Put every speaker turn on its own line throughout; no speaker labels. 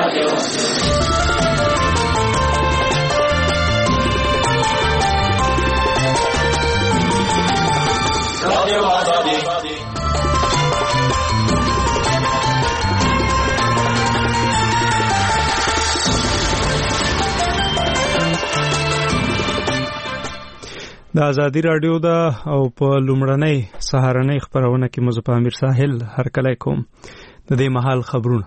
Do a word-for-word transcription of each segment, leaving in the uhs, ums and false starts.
د ازادي رادیو دا او په لومړنۍ سهارنۍ خبرونه کې مزه په امیر ساحل هر کله کوم د دې محل خبرونه.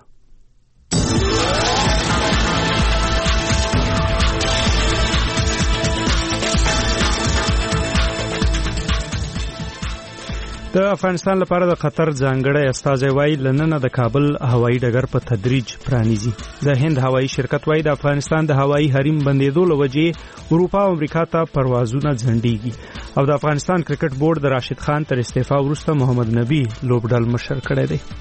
د افغانستان لپاره د قطر ځانګړی استازی وایي لننه د کابل هوایي ډګر په تدریج پرانیزي. د هند هوایي شرکت وایي د افغانستان د هوایي حریم بندیدو له وجې اروپا او امریکا ته پروازونه ځنډیږي او د افغانستان کرکټ بورډ د راشد خان تر استعفا وروسته محمد نبی لوبډل مشر کړی دی.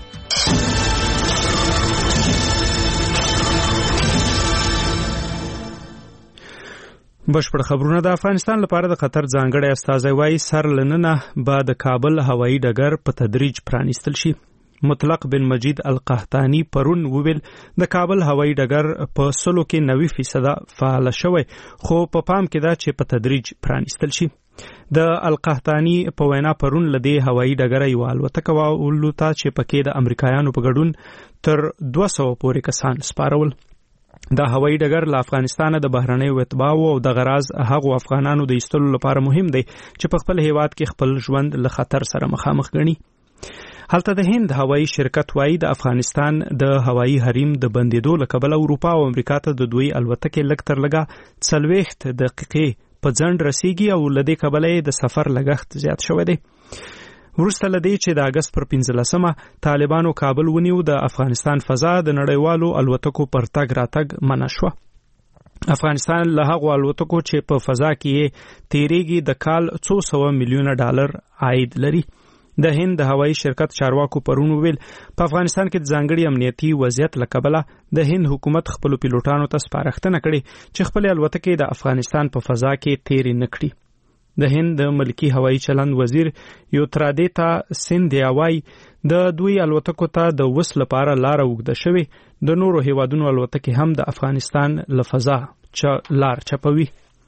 بشپړ خبرونه. د افغانستان لپاره د قطر ځانګړی استازی وایي سر لننه به د کابل هوایي ډګر په تدریج پرانیستل شي. مطلق بن مجید القحطانی پرون وویل د کابل هوایي ډګر په سلو کې نوي فیصده فعال شوی خو په پا پام کې دا چې په تدریج پرانیستل شي. د القحطانی په وینا پرون لدی هوایي ډګر یو الوتکه والوته چې پکې د امریکایانو په ګډون تر دوه سوه پورې کسان سپارول. دا هوایي ډګر له افغانستان د بهرنیو اتباعو او د غراض هغو افغانانو د ایستلو لپاره مهم دی چې په خپل هیواد کې خپل ژوند له خطر سره مخامخ ګڼي. هلته د هند هوایي شرکت وایي د افغانستان د هوایي حریم د بندیدو له کبله اروپا او امریکا ته د دوی الوتکې لږ تر لږه څلوېښت دقیقې په ځنډ رسیږي او له دې کبله د سفر لګښت زیات شوی دی. وروسته لدی چې د اگست پر پنځلسمه طالبانو کابل ونیو د افغانستان فضا د نړیوالو الوتکو پر تګ راتګ منع شوه. افغانستان له هغو الوتکو چې په فضا کې تیریږي د کال څو سوه میلیونه ډالر عاید لري. د هند د هوایي شرکت چارواکو پرون ویل په افغانستان کې د ځانګړي امنیتي وضعیت له کبله د هند حکومت خپلو پیلوټانو ته سپارښتنه کړې چې خپلې الوتکې د افغانستان په فضا کې تیرې نه کړي. د هند د ملکی هوایي چلند وزیر یوترادیتا سیندیا وایي د دوی الوتکو ته د وس لپاره لار اوږده شوې. د نورو هیوادونو الوتکې هم د افغانستان له فضا لار چپوي.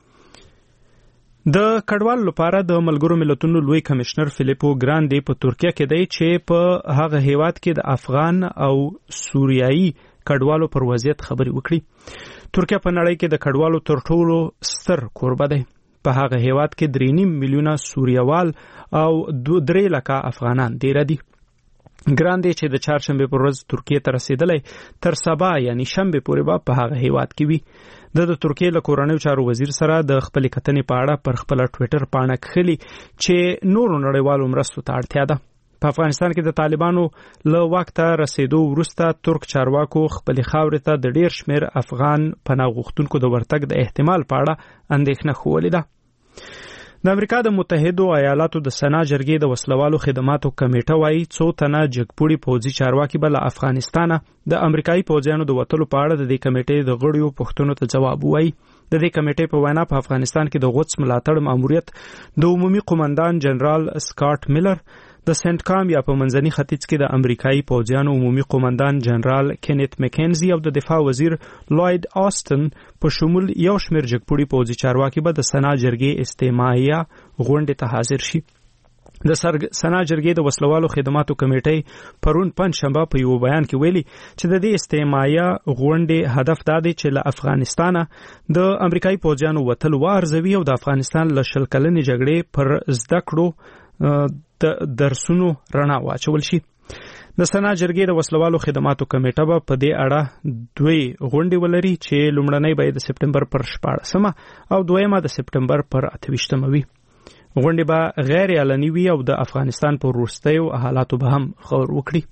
د کډوالو لپاره د ملګرو ملتونو لوی کمشنر فلیپو ګراندي په ترکیه کې دی چې په هغه هیواد کې د افغان او سوریایي کډوالو پر وضعیت خبرې وکړي. ترکیه په نړۍ کې د کډوالو تر ټولو ستر کوربه دی. په هغه هیواد کې درې نیم میلیونه سوریوال او درې لکه افغانان دیره دي. ګراندي چې د چهارشنبې پر ورځ ترکیه ته رسیدلی تر سبا یعنی شنبې پورې به په هغه هیواد کې وي. د د ترکیه له کورنیو چارو وزیر سره د خپلې کتنې په اړه پر خپله ټویټر پاڼه کښلي چې نورو نړیوالو مرستو ته اړتیا ده. په افغانستان کې د طالبانو له واک ته رسیدو وروسته ترک چارواکو خپلې خاورې ته د ډیر شمیر افغان پناه غوښتونکو د ورتګ د احتمال په اړه اندېښنه ښوولې ده. د امریکا د متحدو ایالاتو د سنا جرګې د وسلوالو خدماتو کمیټه وایي څو تنه جګپوړي پوځي چارواکي به له افغانستانه د امریکایي پوځیانو د وتلو په اړه د دې کمیټې د غړیو پوښتنو ته ځواب ووایي. د دې کمیټې په وینا په افغانستان کې د غوڅ ملاتړ ماموریت د عمومي قومندان جنرال سکاټ میلر، د سنت کام یا په منځني ختیځ کې د امریکایي پوځیانو عمومي قومندان جنرال کینیت مکینزي او د دفاع وزیر لوید آستن په شمول یو شمیر جګپوړي پوځي چارواکي به د سنا جرګې استماعیه غونډې ته حاضر شي. د سنا جرګې د وسلوالو خدماتو کمیټې پرون پنجشنبه په یو بیان کې ویلي چې د دې استماعیه غونډې هدف دا دی چې له افغانستانه د امریکایي پوځیانو وتل وارزوي او د افغانستان له شل کلنې جګړې پر زده کړو د درسونو رڼا واچول شي. د سنا جرګې د وسلوالو خدماتو کمیټه به په دې اړه دوی غونډې ولري چې لومړنۍ به د سپټمبر پر شپاړسمه او دویمه د سپټمبر پر اته ویشتمه وي. غونډې به غیر اعلاني وي او د افغانستان په وروستیو حالاتو به هم خبر وکړي.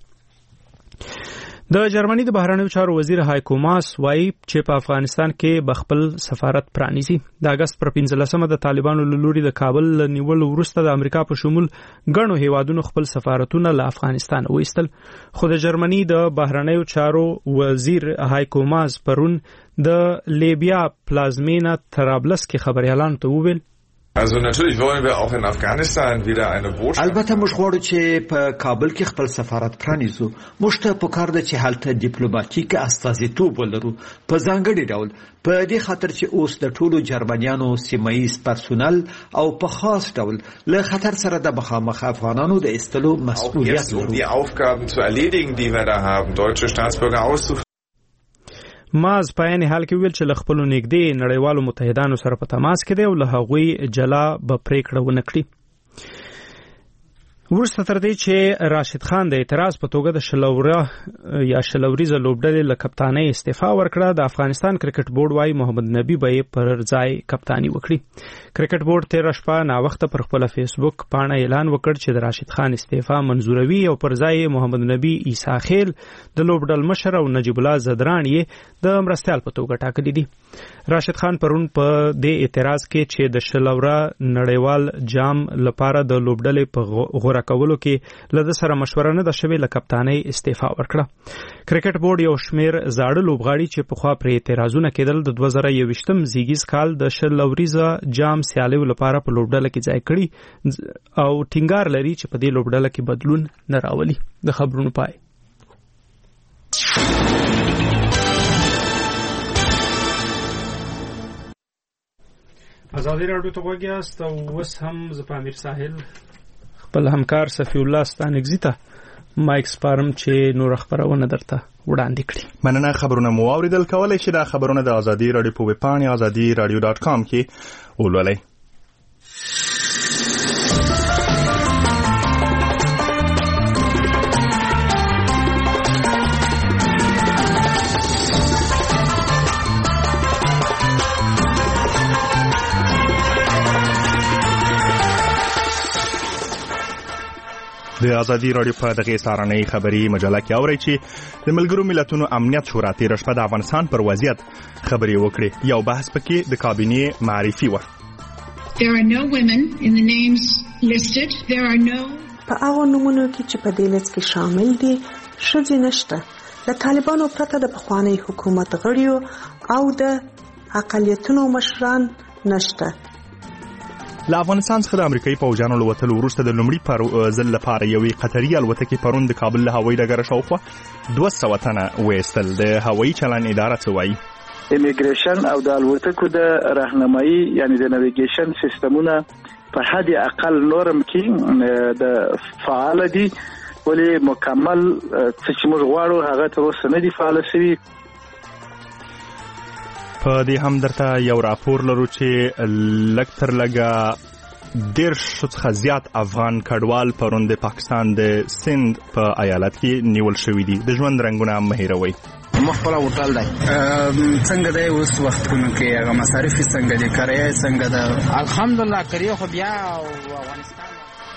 د جرمني د بهرنیو چارو وزیر هایکو ماس وایي چې په افغانستان کې به خپل سفارت پرانیزي. د اگست پر پنځلسمه د طالبانو له لوري د کابل له نیولو وروسته د امریکا په شمول ګڼو هیوادونو خپل سفارتونه له افغانستان وایستل. خو د جرمني د بهرنیو چارو وزیر هایکو ماس پرون د لیبیا پلازمینه طرابلس کې خبريالانو ته وویل
Also natürlich wollen wir auch in Afghanistan wieder eine Botschaft.
البته موږ غواړو چې په کابل کې خپل سفارت پرانیزو. موږ ته پکار ده چې هلته ډیپلوماټیک استازیتوب ولرو په ځانګړي ډول په دې خاطر چې اوس د ټولو جرمنیانو سیمایي پرسونل او په خاص ډول له خطر سره د مخامخ افغانانو د ایستلو مسؤلیت لرو.
Die Aufgaben zu erledigen, die wir da haben, deutsche Staatsbürger auszuführen.
ماز په عین حال کې ویل چې له خپلو نږدې نړیوالو متحدانو سره په تماس کې دی او له هغوی جلا به پریکړه ونه کړي. وروسته تر دې چې راشد خان د اعتراض په توګه د شلوره یا شلوریزه لوبډلې له کپتانۍ استعفا ورکړه، د افغانستان کرکټ بورډ وايي محمد نبی به یې پر ځای کپتاني وکړي. کرکټ بورډ تېره شپه ناوخته پر خپله فیسبوک پاڼه اعلان وکړ چې د راشد خان استعفا منظوروي او پر ځای محمد نبی عیسی خیل د لوبډل مشر او نجیب الله زدران یې د مرستیال په توګه ټاکلي دي. راشد خان پرون په دې اعتراض کې چې د شلوره نړیوال جام لپاره د لوبډلې په غوره کولو کې له سره مشوره نه ده شوې له کپتانۍ استعفا ورکړه. کرکټ بورډ یو شمیر زاړه لوبغاړي چې پخوا پرې اعتراضونه کېدل د دوه زره یوویشتم زیږیز کال د شلوریزه جام سیالیو لپاره په لوبډله کې ځای کړي او ټینګار لري چې په دې لوبډله کې بدلون نه راولي. د خبرونو پای. ازادي راډیو ته غوږ یاست او اوس هم زه په امیر ساحل خپل همکار صفی الله ستانکزي ته مایک سپارم چې نور خبرونه درته وړاندې کړي.
مننه. خبرونه مو اوریدل، کولای شئ دا خبرونه د ازادي راډیو په ویب پاڼه ازادي راډیو ډاټ کام کې ولولئ. د ازادي راډیو په دغه سهارنۍ خبري مجله کې اورئ چې د ملګرو ملتونو امنیت شورا تېره شپه د افغانستان پر وضعیت خبرې وکړې. یو بحث پکې د کابینې معرفي وه.
There are no women in the names listed. There are no
په هغو نومونو کې چې په دې لیست کې شامل دي ښځې نشته. د طالبانو پرته د پخواني حکومت غړیو او د اقلیتونو مشران نشته.
له افغانستان څخه د امریکایي پوځیانو له وتلو وروسته د لومړي پر ځل لپاره یوې قطري الوتکې پرون د کابل له هوایي ډګره شاوخوا دوه سوه تنه وایستل. د هوایي چلن اداره څه وایي؟
امیګریشن او د الوتکو د راهنمایي یعنی د نیویګیشن سیستمونه په حد اقل نورم کې د فعال دي، ولې مکمل چې موږ غواړو هغه تر اوسه نه دي فعال شوي.
په دې هم درته یو راپور لرو چې لږ تر لږه دېرش څخه زیات افغان کډوال پرون د پاکستان د سند په ایالت کې نیول شوي دي. د ژوند رنګونه مه هېروئ.
مخبره هوټل دی څنګه دی اوس وختونو کې هغه مصارف څنګه دي کرایه څنګه ده؟
الحمدلله کرایه خو بیا افغانستان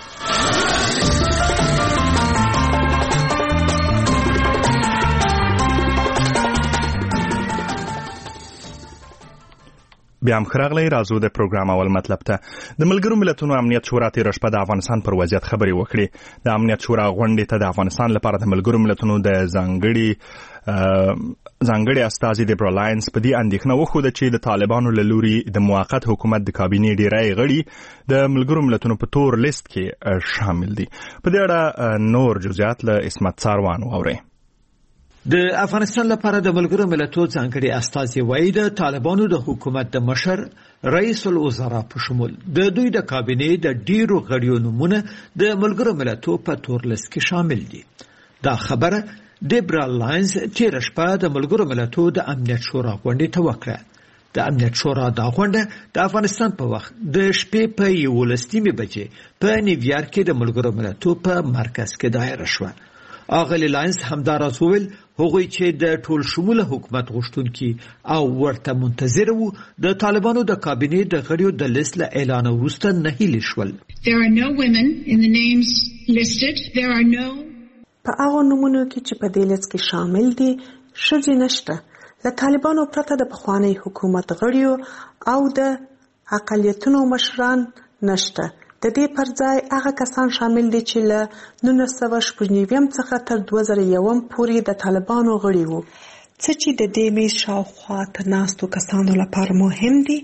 بیا هم خراغلی رازو د پروګرام اول مطلب ته. د ملګرو ملتونو امنیت شورا تېره شپه د افغانستان پر وضعیت خبرې وکړې. د امنیت شورا غونډې ته د افغانستان لپاره د ملګرو ملتونو د ځانګړي ځانګړي استازي د برالاینس په دې اندېښنه وښوده چې د طالبانو له لوري د موقت حکومت د کابینې ډیری غړي د ملګرو ملتونو په تور لیست کې شامل دي. په دې اړه نور جزئیات له اسمت ساروان واورئ.
د افغانستان لپاره د ملګرو ملتونو ځانګړي استازي وایي د طالبانو د حکومت د مشر رئیس الوزرا په شمول د دوی د کابینې د ډیرو غړیو نومونه د ملګرو ملتونو په تور لیست کې شامل دي. دا خبره د برالاینس تېره شپه د ملګرو ملتونو د امنیت شورا غونډې ته وکړه. د امنیت شورا دا غونډه د افغانستان په وخت د شپې په یولس نیمې بجې په نیویارک کې د ملګرو ملتونو په مرکز کې دایره شوه. اغلی لاینس همداراز وویل هغوی چې د ټول شموله حکومت غوښتونکي او ورته منتظر وو د طالبانو د کابینې د غړیو د لیست له اعلان وروسته نه هیلې شول.
There are no women in the names listed. There are no
په هغو نومونو کې چې په دې لیست کې شامل دي ښځې نشته. له طالبانو پرته د پخواني حکومت غړیو او د اقلیتونو مشران نشته. د دې پر ځای هغه کسان شامل دي چې له نولس سوه شپږ نوي څخه تر دوه زره یو پورې د طالبانو غړي وو. څه چې د دې میز شاوخوا ته ناستو کسانو لپاره مهم دي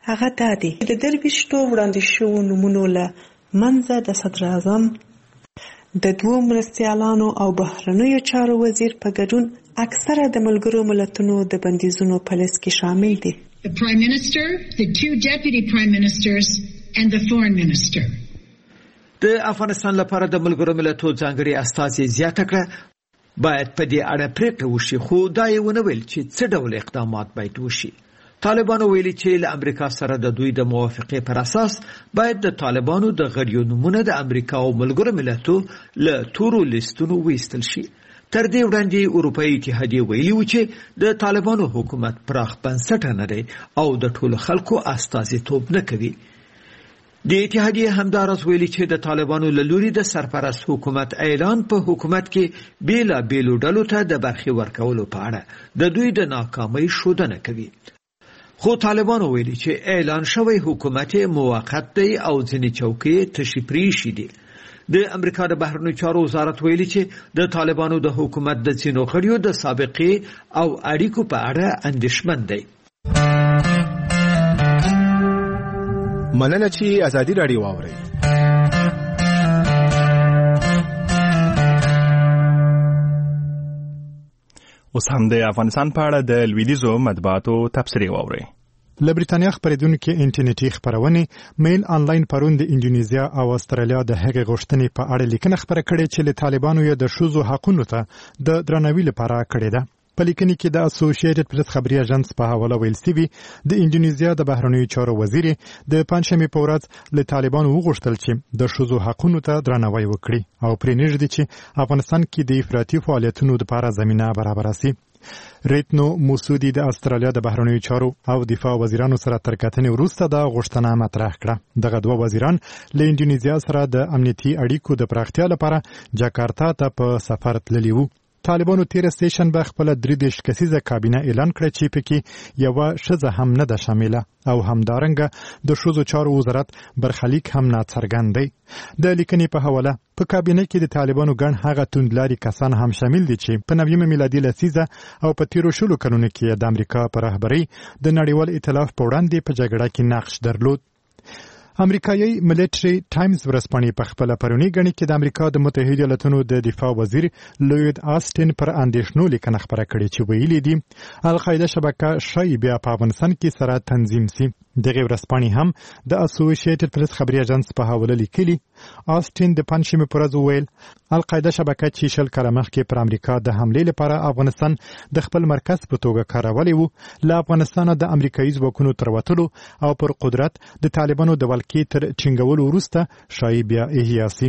هغه دا دی د درویشتو وړاندې شوو نومونو له منځه د صدر اعظم د دوو مرستیالانو او بهرنیو چارو وزیر په ګډون اکثره د ملګرو ملتونو د بندیزونو په لیست کې شامل دي.
The Prime Minister, the two Deputy Prime Ministers and the Foreign Minister.
د افغانستان لپاره د ملګرو ملتونو ځانګړي استازي زیاته کړه باید په دې اړه پریکړه وشي، خو دا یې ونه ویل چې څه ډول اقدامات باید وشي. طالبانو ویلي چې له امریکا سره د دوی د موافقې پر اساس باید د طالبانو د غړیو نومونه د امریکا او ملګرو ملتونو له تورو لیستونو ویستل شي. تر دې وړاندې اروپایي اتحادیه ویلي و چې د طالبانو حکومت پراخ بنسټه نه دی او د ټولو خلکو استازیتوب نه کوي. د اتحادیه همداراز ویلي چې د طالبانو له لوري د سرپرست حکومت اعلان په حکومت کې بیلا بیلو ډلو ته د برخې ورکولو په اړه د دوی د ناکامۍ ښودنه کوي. خو طالبانو ویلي چې اعلان شوی حکومت موقت دی او ځینې چوکۍ تشې پرېښي دي. د امریکا د بهرنیو چارو وزارت ویلي چې د طالبانو د حکومت د ځینو غړیو د سابقې او اړیکو په اړه اندېښمن دی.
مننه چې ازادي راډیو واورئ.
اوس هم د افغانستان په اړه د لویدیځو مطبوعاتو تبصرې واورئ.
له بریتانیا خپرېدونکې انټرنیټي خپرونې میل آنلاین پرون د انډونیزیا او استرالیا د هغې غوښتنې په اړه لیکنه خپره کړې چې له طالبانو یې د ښځو حقونو ته د درناوي لپاره کړې ده. په لیکنې کې د اسوسییټډ پریس خبري اژانس په حواله ویل سوي د انډونیزیا د بهرنیو چارو وزیر د پنځشنبې په ورځ له طالبانو وغوښتل چې د ښځو حقونو ته درناوی وکړي او پرې نږدې چې افغانستان کې د افراطي فعالیتونو لپاره زمینه برابره شي. ریتنو موسودی د استرالیا د بهرنیو چارو او دفاع وزیرانو سره تر کتنې وروسته دا غوښتنه مطرح کړه. دغه دوه وزیران له انډونیزیا سره د امنیتي اړیکو د پراختیا لپاره جاکارتا ته په سفر تللي وو. طالبانو تیر سټیشن به خپل درې دیش کسیزه کابینه اعلان کړه چې پکې یو ښځه هم نه ده شامله او همدارنګه د ښځو چارو وزارت برخلیک هم ناڅرګند دی. د لیکنې په حواله په کابینه کې د طالبانو ګڼ هغه توندلاري کسان هم شامل دي چې په نویمه میلادي لسیزه او په تیرو شلو کلونو کې د امریکا په رهبرۍ د نړیوال ائتلاف په وړاندې په جګړه کې نقش درلود. امریکایي ملټري ټایمز ورځپاڼې په خپل پرونی غني کې د امریکا د متحده ایالاتونو د دفاع وزیر لوید آستن پر اندېښنو لیکنه خبره کړې چې ویلي دي القاعده شبکه شای بیا په افغانستان کې سره تنظیم سي. دغه ورځپاڼې هم د اسوسییټډ پریس خبري اژانس په حواله لیکلي آستن د پنځمې پر ورځ ویل القاعده شبکه چې شل کاله مخکې پر امریکا د حملې لپاره افغانستان د خپل مرکز په توګه کارولې وو له افغانستان د امریکایي ځواکونو تر وتلو او پر قدرت د طالبانو د ولکې تر ټینګولو وروسته شای بیا احیا سي.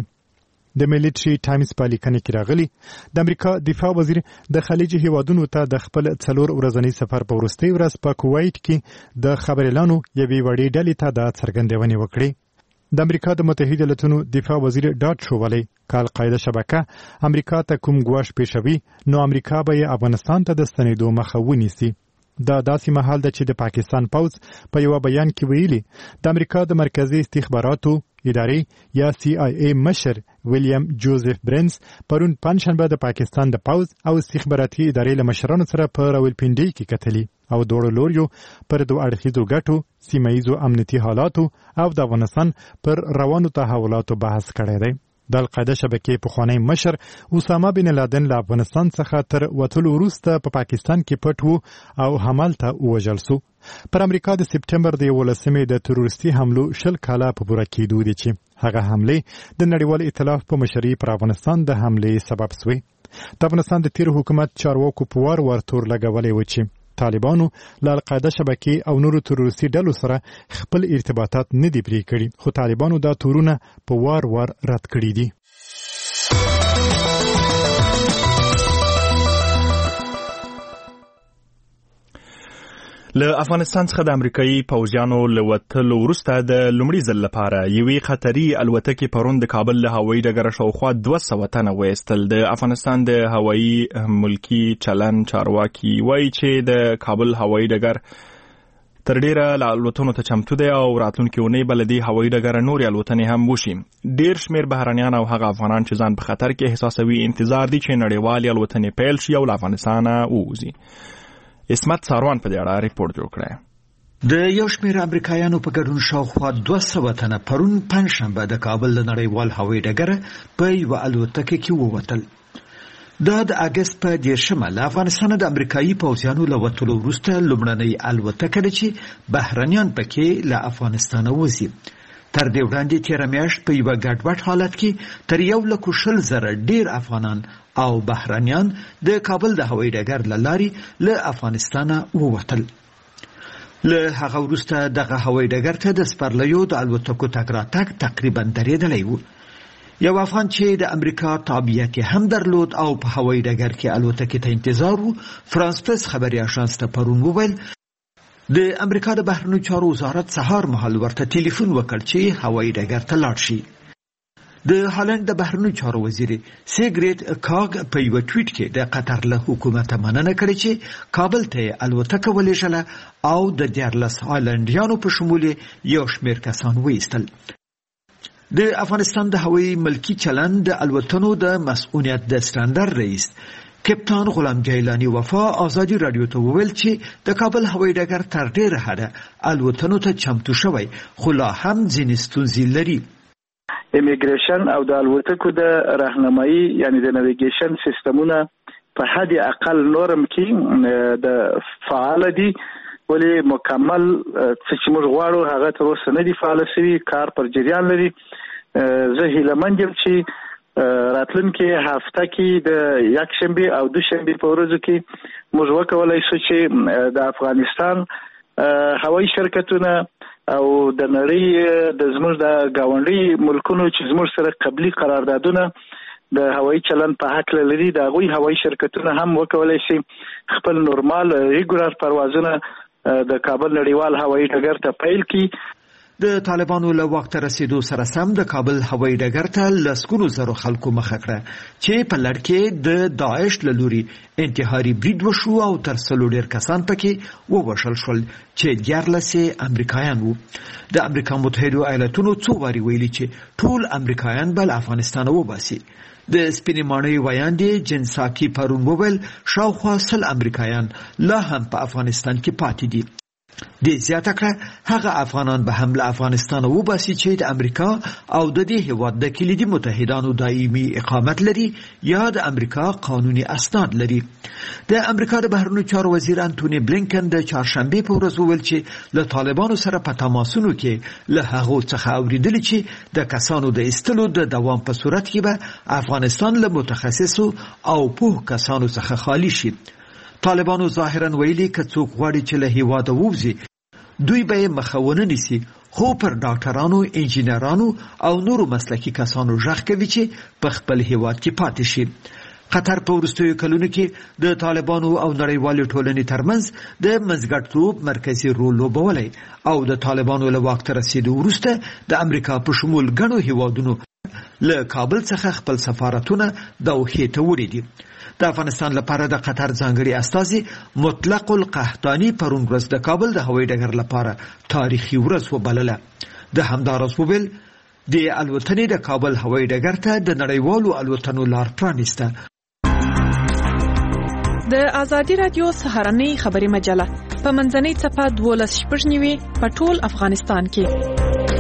د ملټري ټایمز په لیکنه کې راغلي د امریکا دفاع وزیر د خلیج هیوادونو ته د خپل څلور ورځنی سفر په وروستۍ ورځ په کویت کې د خبريالانو یوې وړې ډلې ته د څرګندونې وکړې. د امریکا د متحده ایالاتونو دفاع وزیر ډاټ شوولي کال قاعده شبکه امریکا ته کوم ګواښ پیښوي نو امریکا به افغانستان ته د ستنېدو مخه ونیسي. دا داسې مهال ده چې د پاکستان پوز په یو بیان کې ویلي د امریکا د مرکزی استخباراتو ادارې یا سی آی ای مشر ویلیام جوزف برنز پرون پنځشنبه د پاکستان د پوز او استخباراتي ادارې له مشرانو سره په راولپنډي کې کتلي او دوړو لوریو پر دوه اړخیزو ګټو سیمایي امنیتي حالاتو او د افغانستان پر روانو تحولاتو بحث کړی دی. د القاعده شبکې پخوانی مشر اسامه بن لادن له افغانستان څخه تر وتلو وروسته په پاکستان کې پټ وو او همالته ووژل سو. پر امریکا د سپټمبر د یولسمې د تروریستي حملو شل کاله په پوره کېدو دي چې هغه حملې د نړیوال ائتلاف په مشرۍ پر افغانستان د حملې سبب سوې. د افغانستان د تیر حکومت چارواکو په وار ور تور لګولې و چې طالبانو له القاعده شبکې او نورو تروریستي ډلو سره خپل ارتباطات نه دي پرې کړي خو طالبانو دا تورونه په وار وار رد کړي دي.
له افغانستان څخه د امریکایي پوځیانو له وتلو وروسته د لومړي ځل لپاره یوې خطري الوتکې پرون د کابل له هوایي ډګره شاوخوا دوه سوه تنه وایستل. د افغانستان د هوایي ملکي چلن چارواکي وایي چې د کابل هوایي ډګر تر ډیره له الوتنو ته چمتو دی او راتلونکې اونۍ به له دې هوایي ډګره نورې الوتنې هم وشي. ډیر شمېر بهرنیان او هغه افغانان چې ځان په خطر کې احساسوي انتظار دي چې نړیوالې الوتنې پیل شي او له افغانستانه ووځي. اسمت ساروان په دې اړه ریپورت جوړ کړی.
د یو شمېر امریکایانو په ګډون شاوخوا دوه سوه تنه پرون پنجشنبه د کابل د نړیوال هوایي ډګره په یوه الوتکه کې ووتل. دا د اګست په دیرشمه له افغانستانه د امریکایي پوځیانو له وتلو وروسته لومړنۍ الوتکه ده چې بهرنیان پکې له افغانستانه وځي. تر دې وړاندې تېره میاشت په یوه ګډوډ حالت کې تر یو لک شل زره ډېر افغانان او بهرنیان د کابل د هوایي ډګر له لارې له افغانستانه ووتل. له هغه وروسته دغه هوایي ډګر ته د سپرلیو د الوتکو تګ راتګ تقریبا درېدلی و. یو افغان چې د امریکا تابعیت هم درلود او په هوایي ډګر کې الوتکې ته انتظار و، فرانس پرس خبري اژانس ته پرون وویل د امریکا د بهرنیو چارو وزارت سهار مهال ورته ټلیفون وکړ چې هوایي ډګر ته لاړ شي. د هالند د بهرنیو چارو وزیر سیګریټ کاګ په یو ټویټ کې د قطر له حکومت مننه کړې چې کابل ته الوتکه ولېږله او د دیارلس هالندیانو په شمول یو شمېر کسان وایستل. د افغانستان د هوایي ملکی چلند د الوتنو د مسؤلیت د ستاندر رئیس کپتان غلام جیلانی وفا آزادی رادیو ته وویل چې د کابل هوایي ډګر تر ډېره حده الوتنو ته چمتو شوی، خو لا هم ځینې ستونزې لري.
امیګریشن او د الوتکو د راهنمایي یعنی د نیویګیشن سیستمونه په حد اقل نورم کې د فعال دي، ولې مکمل چې موږ غواړو هغه تر اوسه نه دي فعال شوي، کار پر جریان لري. زه هیلهمند یم چې راتلونکي هفته کې د یک شنبه او دو شنبه په ورځو کې موږ وکولای شو چې د افغانستان هوایي شرکتونه او د نړۍ د زموږ د گاونډي ملکونو چې زموږ سره قبلي قراردادونه د هوایي چلند په حق لري، د هغوی هوایي شرکتونه هم وکولای شي خپل نورمال ریګولر پروازونه د کابل نړیوال هوایي ډګر ته پیل کړي.
د طالبانو له وخت رسیدو سره سم د کابل هوایي ډګر ته لسګونو زرو خلکو مخه کړه چې په لړ کې د داعش له لوري انتحاري برید وشو او تر څلور ډېر کسان پکې ووژل شول چې دیارلس یې امریکایان وو. د امریکا متحده ایالاتونو څو وارې ویلي چې ټول امریکایان به له افغانستانه وباسي. د سپینې ماڼۍ ویاندې جنساکي پرون وویل شاوخوا سل امریکایان لا هم په افغانستان کې پاتې دي. د زیاته کړه هغه افغانان به هم له افغانستان وباسي چې د امریکا او د دې هیواد د کلیدي متحدانو دایمي اقامت لري یا د امریکا قانوني اسناد لري. د امریکا د بهرنیو چارو وزیر انټونی بلینکن د چهارشنبه په ورځ وویل چې له طالبانو سره په تماسونو کې له هغو څخه اوریدل چې د کسانو د ایستلو د دوام په صورت کې به افغانستان له متخصصو او پوه کسانو څخه خالی شي. طالبانو ظاهرا ویلي که څوک غواړي چې له هیواده ووځي دوی به یې مخه ونه نیسي، خو پر ډاکټرانو، انجینرانو او نورو مسلکي کسانو غږ کوي چې په خپل هیواد کې پاتې شي. قطر په وروستیو کلونو کې د طالبانو او نړیوالې ټولنې ترمنځ د منځګړیتوب مرکزي رول لوبولی او د طالبانو له واک ته رسیدو وروسته د امریکا په شمول ګڼو هیوادونو له کابل څخه خپل سفارتونه دوحې ته وړي دي. د افغانستان لپاره د قطر ځانګړي استازي مطلق القحطاني پرون ورځ د کابل د هوایي ډګر لپاره تاریخي ورځ وبلله. د همداراز وویل د الوتنې د کابل هوایي ډګر ته د نړیوالو الوتنو لار پرانیسته.
د ازادي رادیو سهارنۍ خبري مجله په منځنۍ صفحه دولس شپږ نیوي په ټول افغانستان کې.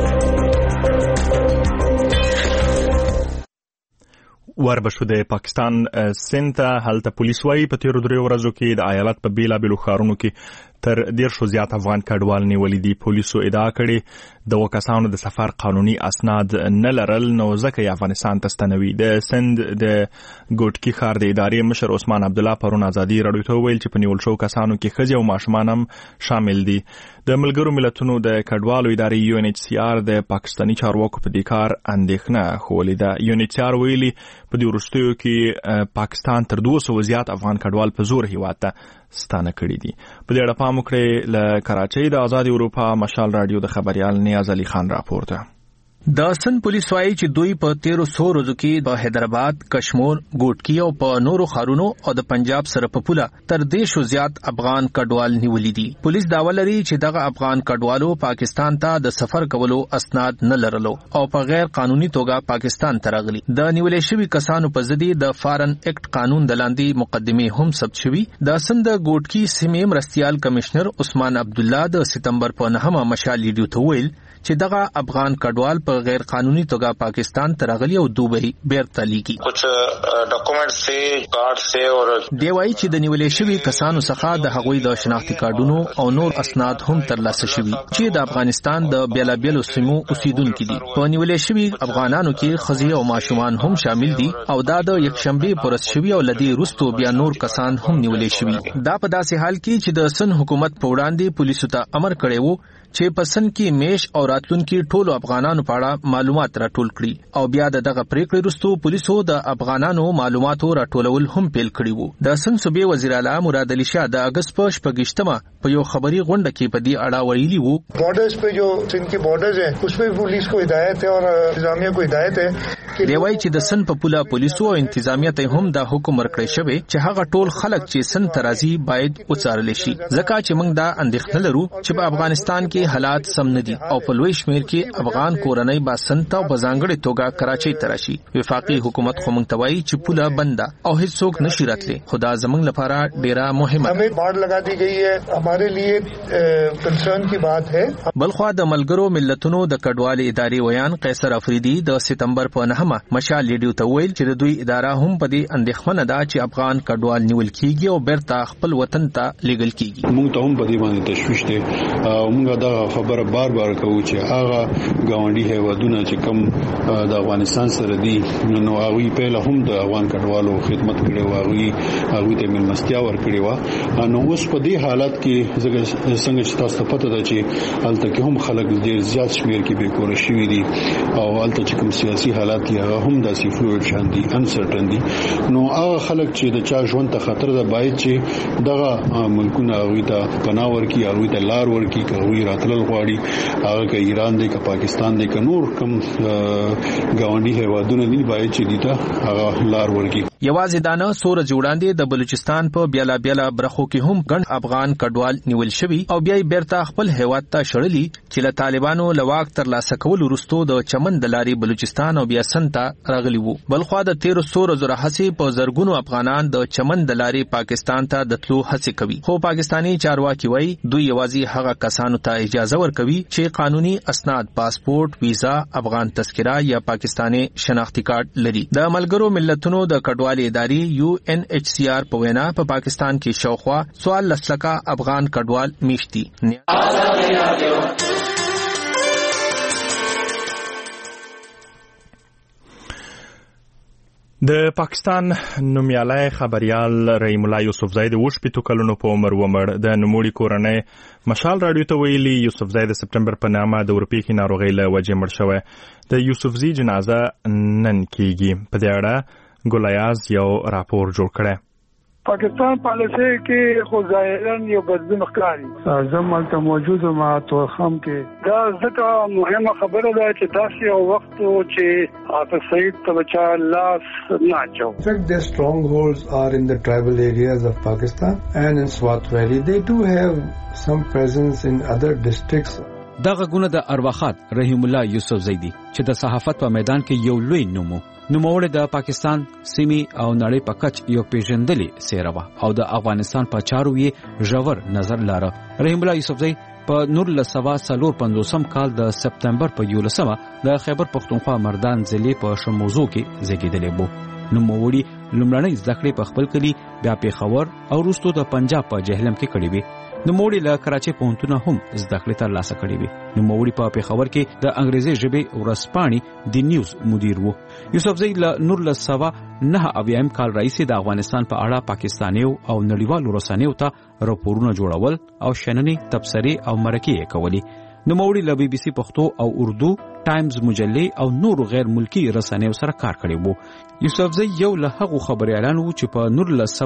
وربشو د پاکستان سند ته هلته پولیس وايي په تیرو دریو ورځو کې د ایالت په بیلابیلو ښارونو کې تر دیرشو زیات افغان کډوال نیولي دي. پولیسو ادعا کړې د کسانو د سفر قانوني اسناد نه لرل نو ځکه یې افغانستان ته ستنوي. د سند د ګوټکی ښار د ادارې مشر عثمان عبدالله پرون ازادي رادیو ته ویل چې په نیول شو کسانو کې ښځې او ماشومان هم شامل دي. د ملګرو ملتونو د کډوالو ادارې یو ان ایچ سی آر د پاکستاني چارواکو په دې کار اندېښنه ښودلې ده. یو ان ایچ سی آر ویلي په دې وروستیو کې پاکستان تر دوه سوه زیات افغان کډوال په زور هیواد ته ستانه کړي دي. په دې اړه پام وکړئ. له کراچۍ د آزادي اروپا مشال رادیو د خبريال نیاز علي خان راپورته.
د سن پولیس وايي چې دوی په تیرو سو ورځو کې په حیدرآباد، کشمیر، ګوټکی او په نورو ښارونو او د پنجاب سره په پوله تر دیشو زیات افغان کډوال نیولي دي. پولیس داوا لري چې دغه افغان کډوالو پاکستان ته د سفر کولو اسناد نه لرلو او په غیر قانوني توګه پاکستان ته راغلي. د نیولې شوي کسانو په ضد د فارن اکټ قانون د لاندې مقدمې هم ثبت شوي. د سند ګوټکی سیمې مرستيال کمشنر عثمان عبد الله د سپتمبر په نهمه مشال لیډیو ته ویل چې دغه افغان کډوال په غیر قانوني توګه پاکستان ته راغلي او دوبۍ بیرته لیږي.
کچھ ډاکومنټ سي کارت سي اور
دی وايي چې د نیولې شوي کسانو څخه د هغوی د شناختی کارډونو او نور اسناد هم ترلاسه شوي چې د افغانستان د بیلابیلو سیمو اوسیدونکو دي. په نیولې شوي افغانانو کې ښځې او ماشومان هم شامل دي او دا د یکشنبه پرست شوي او لدی رستو بیا نور کسان هم نیولې شوي. دا په داسې حال کې چې د سن حکومت په وړاندې پولیسو ته امر کړی وو چې پسند کې میش او راتلونکي ټولو افغانانو په اړه معلومات راټول کړي او بیا دغه پریکړې وروسته پولیسو د افغانانو معلوماتو راټولول هم پیل کړي وو. د سن صوبې وزیر اعلی مراد علي شاه د اگست په شپږشتمه په یو خبري غونډه کې په دې اړه ویلي وو
بارډرز په جو سن کې بارډرز ہے اس په پولیس کو ہدایت ہے اور انتظامیہ کو ہدایت ہے.
دی وايي چې د سن په پوله پولیسو او انتظامیه ته هم دا حکم ورکړی شوی چې هغه ټول خلک چې سن ترازی باید وڅارل شي ځکه چې موږ دا اندېښنه لرو چې په افغانستان کې حالات سم نه دي او په لوی شمیر کې افغان کورنۍ با سنت او بزانګړې توګه کراچۍ ته راشي. وفاقي حکومت خو موږ ته وایي چې پوله بنده او هیڅوک نشي راتلی. خدا زموږ لپاره ډیره مهمه
ہمیں بارڈ لگا دی گئی ہے ہمارے لیے کنسرن کی بات ہے.
بلخوا د ملګرو ملتونو د کډوالۍ ادارې ویان قیصر افریدي د سپتمبر په نهمه مشال لیډیو ته ویل چې د دوی اداره هم په دې اندېښمنه ده چې افغان کډوال نیول کیږي او بیرته خپل وطن ته لیږل کیږي.
موږ ته هم په دې باندې تشویش ده او موږ دا خبره بار بار کوو چې هغه ګاونډي هیوادونه چې کوم د افغانستان سره دي نو هغه په له هم د افغان کډوالو خدمت کړي او هغه هغه ته ملمستیا ورکړي و. نو اوس په دې حالت کې څنګه چې تاسو ته پته ده چې الته کې هم خلک ډیر زیات شمیر کې به کور شي دي او الته چې کوم سیاسي حالات یې هم داسې فلویډ شان دي انسرټن دي. نو هغه خلک چې د چا ژوند ته خطر ده باید چې دغه ملکونه هغه ته پناه ورکړي هغه ته لار ورکړي که هغه راتلل غواړي هغه که ایران دی که پاکستان دی که نور کوم ګاونډي هیوادونه دي باید چې دي ته هغه لار ورکړي.
یوازې دانه سور جوړاندې د بلوچستان په بیلا بیلا برخو کې هم ګڼ افغان کډوال نیول شوي او بیا بیرته خپل هیواد ته شړلي چې له طالبانو لواک تر لاسه کول وروسته د چمن د لارې بلوچستان او بیا سن ته راغلي وو. بلخوا د تیرو سور زره هڅې په زرګونو افغانان د چمن د لارې پاکستان ته د تلو هڅې کوي خو پاکستانی چارواکي وایي دوی یوازې هغه کسانو ته اجازه ورکوي چې قانوني اسناد پاسپورت ویزا افغان تذکره یا پاکستانی شناختی کارت لري. د ملګرو ملتونو د کډوال ادارې یو ان ایچ سی آر په وینا په پاکستان کې شاوخوا سوال لسلکه افغان کډوال میشتي.
د پاکستان نومیالی خبريال رحیم الله یوسفزئی د وشپېتو کلونو په عمر ومړ. د نوموړي کورنۍ مشال راډیو ته ویلي یوسفزئی د سپتمبر په نامه د اورپیکي ناروغۍ له وجې مړ شوی. د یوسفزئی جنازه نن کیږي. په دې اړه ګولیاز یو راپور جوړ کړی.
پاکستان پالیسي کې خو ظاهرا یو بدلون ښکاري. زموږ ته موجود ما توخم کې دا ځکه مهمه خبره ده چې داسې یو وخت چې حافظ سعید ته بچا لاس نه اچو.
Their strongholds are in the tribal areas of Pakistan and in Swat Valley. They do have some presence in other districts.
دغه ګونه د ارواخات رحیم الله یوسفزئی دی چې د صحافت په میدان کې یو لوی نومو نوموړی د پاکستان سیمې او نړۍ په کچ یو پیژندلې څیره وه او د افغانستان په چارو یې ژور نظر لاره. رحیم الله یوسفزئی په نولس سوه څلور پنځوسم کال د سپتمبر په یولسمه د خیبر پښتونخوا مردان ضلع په شموزو کې زیږېدلی و. نوموړي لومړنۍ زده کړې په خپل کلي بیا پېښور او وروسته د پنجاب په جهلم کې کړې وې. نوموړي له کراچۍ پوهنتونه هم زده کړې ترلاسه کړې وې. نوموړي په پېښور کې د انګریزي ژبې ورځپاڼې د نیوز مدیر و. یوسفزئی له نولس سوه نهه اویایم کال راهیسې د افغانستان په اړه پاکستانیو او نړیوالو رسنیو ته راپورونه جوړول او شننې تبصرې او مرکې یې کولې. نوموړي له بي بي سي پښتو او اردو، ټایمز مجلې او نورو غیر ملکی رسنیو سره کار کړی وو. یوسفزئی یو له هغو خبريالانو چې په نولس سوه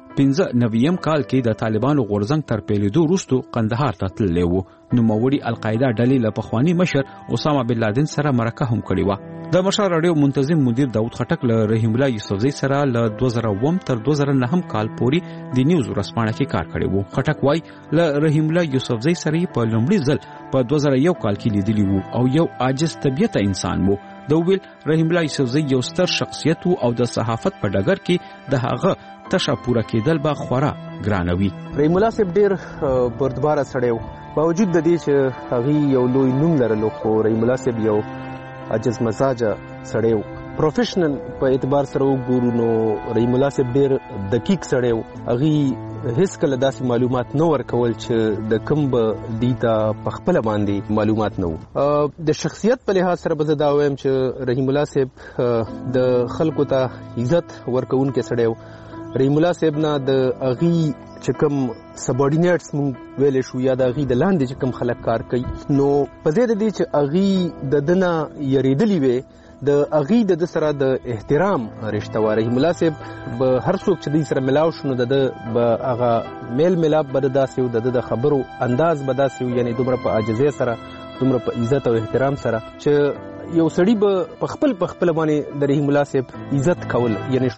پنځه نویم کال کې د طالبانو غورځنګ تر پیلېدو وروسته قندهار ته تللی و. نوموړي القاعده ډلې له پخواني مشر اسامه بن لادن سره مرکه هم کړې وه. د مشر راډیو منتظم مدیر داود خټک له رحیم الله یوسفزۍ سره له دوه زره اووم تر دوه زره نهم کال پورې د نیوز ورځپاڼه کې کار کړی و. خټک وایي له رحیم الله یوسفزۍ سره په لومړي ځل په دوه زره یو کال کې لیدلی وو او یو عاجز طبیعته انسان وو. د ویل رحیم الله یوسفزۍ یو ستر شخصیت وو او د صحافت په ډګر کې د هغه تشه پوره کېدل به خورا ګرانوي.
رحیم الله صاحب ډېر بردباره سړی وو، باوجود د دې چې هغه یو لوی نوم لرلو، خو رحیم الله صاحب یو عجز مزاجه سړی وو. پروفیشنل په اعتبار سره وګورو نو رحیم الله صاحب ډېر دقیق سړی وو. هغه هیڅ کله داسې معلومات نه ورکول چې د کوم به دیتا په خپل باندې معلومات نه وو. د شخصیت په لحاظ سره به زه دا وایم چې رحیم الله صاحب د خلکو ته عزت ورکوونکی سړی وو. رحیم الله صاحب نه د اغي چې کوم سبارډینیټس مونږ ویل شو یا د اغي د لاندې چې کوم خلک کار کوي، نو په ځای د دې چې اغي د دنه یریدلی وي، د اغي د سره د احترام رشتہ و. رحیم الله صاحب به هر څوک چې د سره ملاو شنو د به هغه میل ملاب به داسې و، د خبرو انداز به داسې و، یعنی دومره په عاجزۍ سره، دومره په عزت او احترام سره چې یو سړی به په خپل په خپل باندې د رحیم الله صاحب عزت کول. یعنی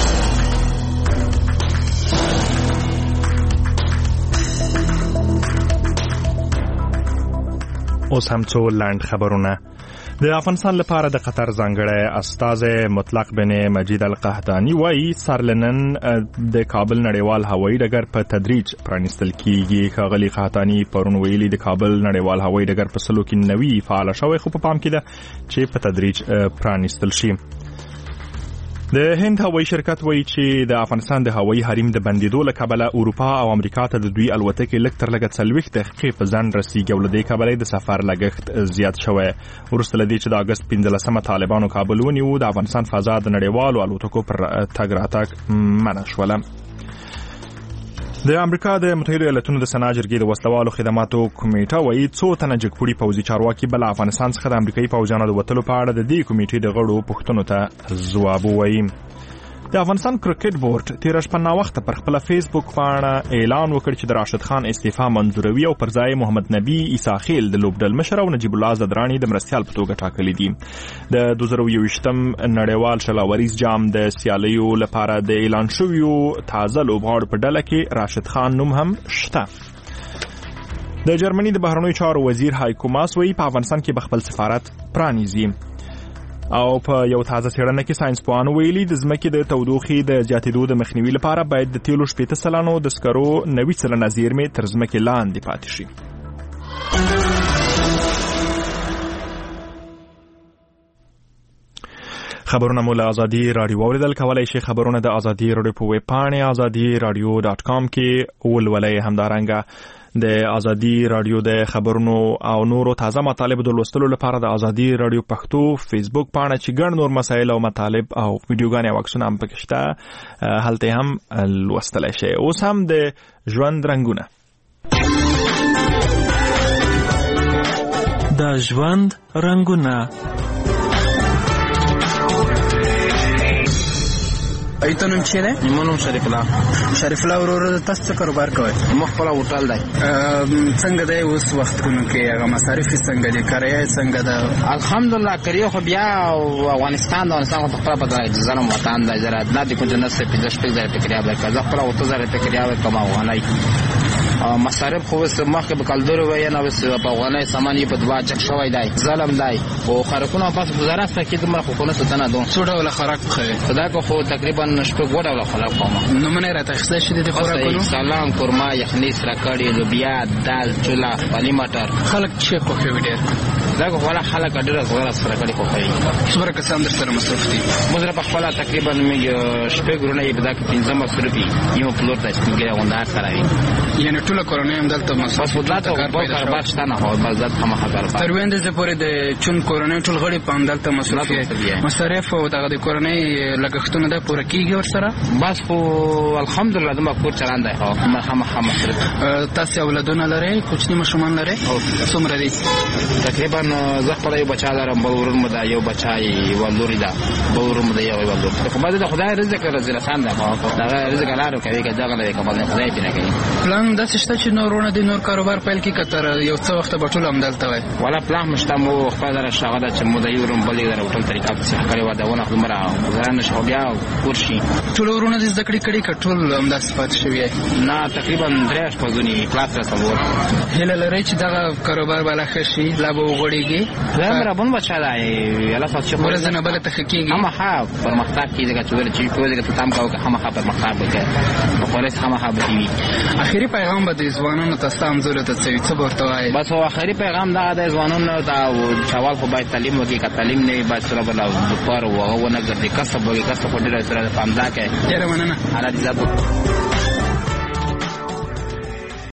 اوس هم څو لاند خبرونه. د افغانستان لپاره د قطر ځانګړی استازی مطلق بن مجید القحطاني وایي سارلنن د کابل نړیوال هوایي ډګر په تدریج پرانیستل کیږي. ښاغلي قحطاني پرون ویلي د کابل نړیوال هوایي ډګر په سلو کې نوي فعال شوی، خو په پام کې ده چې په تدریج پرانیستل شي. د هند هوایي شرکت وایي چې د افغانستان د هوایي حریم د بندیدو له کبله اروپا او امریکا ته د دوی الوتکې لږ تر لږه څلوېښت دقیقې په ځنډ رسیږي او له دې کبله د سفر لګښت زیات شوی. وروسته له دې چې د اګست پنځلسمه طالبانو کابل ونیو، د افغانستان فضا د نړیوالو الوتکو پر تګ راتګ منع شوله. د امریکا د متحده ایالاتونو د سنا جرګې د وسلوالو خدماتو کمیټه وایي څو تنه جګپوړي پوځي چارواکي بل افغانستان څخه د امریکایي پوځیانو د وتلو په اړه د دې کمیټې د غړو پوښتنو ته ځواب ووایي. د افغانستان کرکټ بورډ تیر شپه ناوخته پر خپل فیسبوک باندې اعلان وکړ چې د راشد خان استعفا منظوروي او پر ځای محمد نبی عیسی خیل د لوبډل مشر او نجیب الله زدرانی د مرستیال په توګه ټاکلي دي. د دوه زره یوویشتم نړیوال شلاوریز جام د سیالیو لپاره د اعلان شویو تازه لوبغاړو په ډله کې راشد خان نوم هم شته. د جرمني د بهرنیو چارو وزیر هایکو ماس وایي په افغانستان کې به خپل سفارت پرانیزي. او په یو تازه څېړنه کې ساينسپوهانو ویلي د ځمکې د تودوخې د زیاتېدو د مخنیوي لپاره باید د تیلو شپېته سلنو د سکرو نوي سلنه زیرمې تر ځمکې لاندې پاتې شي. خبرونه مو له ازادي رادیو اوریدل کولای شي. خبرونه د ازادي رادیو په ویب پاڼې ازادي رادیو ډاټ کام کې ولولئ. همدارنګه د ازادي رادیو د خبرونو او نورو تازه مطالب د لوستلو لپاره د ازادي رادیو پښتو فیسبوک پاڼه چې ګڼ نور مسایل او مطالب او ویډیوګانې او عکسونه هم پکې شته، هلته هم لوستلی شئ. اوس هم د ژوند رنګونه.
د ژوند رنګونه.
ایته نوم چی دی؟
منم شریف الله.
شریف الله ورور تاسو څه کاروبار کوئ؟
مخ خپل هوټل دی.
څنګه دی اوس وختونو کې هغه مصارف څنګه دي؟ کرایه څنګه ده؟
الحمدلله کریه خو بیا افغانستان د افغانستان خو خپل په ځای ځنه وطن دی زرا د دې کوم جنت څخه پنځه شپږ ځای ټکریا ورکړه. ځکه خپل اوته ځای ټکریا ورکړم افغانای مصارف خو سمخ به کالدور وای نه وس په افغانای سامان په دوا چک شوی دی ظلم دی او خرکونه پاس گزارش کې دمر خو نه ستنه دوه
څو ډول خرک خو
خدا کو خو تقریبا نشته ګوډه ولا خلک کوم
نو منه راته خسته شې د خوراکونو
سلام قورما یخنی سره کړي لوبیا دال چولا پالي مټر
خلک چې خو خو ډېر
دا کو ولا خلک ډېر زړه سره کړي خو کوي
څومره کسان در سره مصرف دي
مزره په خپل تقریبا می شپږ ګرونه یې بدا کې پنځه مصرف دي یو پلوټ د سپینګره وندار سره وي
یعنی ټول کورونه هم دلته مصرف
ولاته په کاروبار شته نه هو بل ذات هم کاروبار
تر وینځ زه پورې د چون کورونه ټول غړي په دلته مصرف مصارف او دغه د کورونه لګښتونه د پوره کیږي ور سره
بس خو الحمدلله د مکور چلان دی هو هم هم مصرف
تاسو اولادونه لرئ کوچنی مشومان لرئ څومره دي
تقریبا مثلا زه خپل یو بچا لرم بل ورور مده یو بچای ولوري دا بل ورور مده یو ولور خو بعد د خدای رزق رزق خان دا دا رزق لاره کوي که دغه نه کوي خدای دې نه کوي
پلان د څه چې نورونه د نور کاروبار پیل کی کتر یو څه وخت بټول هم دلته وای
ولا پلان مشته مو خپل در شغله چې مو د یورم بلې در ټول طریقه څه کړی و دا ونه خمره ځان شو بیا ورشي
ټول ورونه د ذکر کړي کټول هم د صفات شوی
نه تقریبا درې شپږونی کلاس را سمور
هله لري چې دا کاروبار بالا خشي لا به وګړيږي
زمرا بون بچا دا یلا څه چې
ورزنه بل ته حقيقي
هم ها پرمختګ کیږي چې ول چې په دې کې تام کاوه هم ها پرمختګ وکړي په پولیس هم ها بتوي
اخیری پیغام به د ځوانانو ته تاسو زول ته څه ورته وایي
بس هو اخیری پیغام دا د ځوانانو ته چوال خو باید تعلیم وکړي که تعلیم نه باید سره بل او پر وغه ونه ګرځي کسب وکړي کسب په ډیره سره پامدا کوي
ډیره مننه
اړه دې